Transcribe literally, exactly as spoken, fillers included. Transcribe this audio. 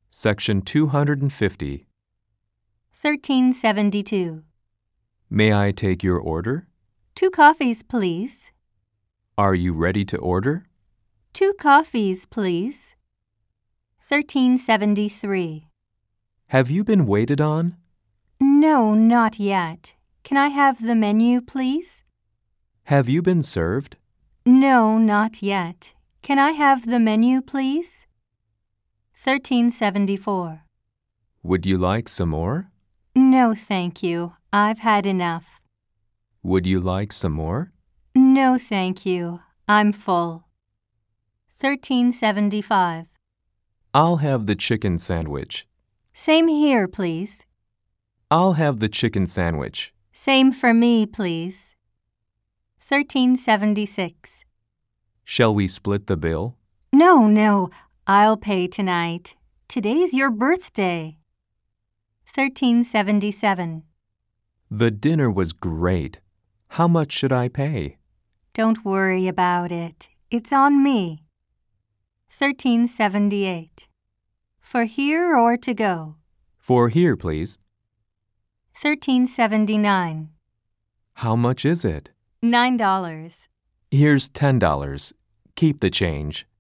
Section two hundred fifty. thirteen seventy-two. May I take your order? Two coffees, please. Are you ready to order? Two coffees, please. thirteen seventy-three. Have you been waited on? No, not yet. Can I have the menu, please? Have you been served? No, not yet. Can I have the menu, please? thirteen seventy-four. Would you like some more? No, thank you. I've had enough. Would you like some more? No, thank you. I'm full. thirteen seventy-five. I'll have the chicken sandwich. Same here, please. I'll have the chicken sandwich. Same for me, please. thirteen seventy-six. Shall we split the bill? No, no. I'll pay tonight. Today's your birthday. thirteen seventy-seven. The dinner was great. How much should I pay? Don't worry about it. It's on me. thirteen seventy-eight. For here or to go? For here, please. thirteen seventy-nine. How much is it? Nine dollars. Here's ten dollars. Keep the change.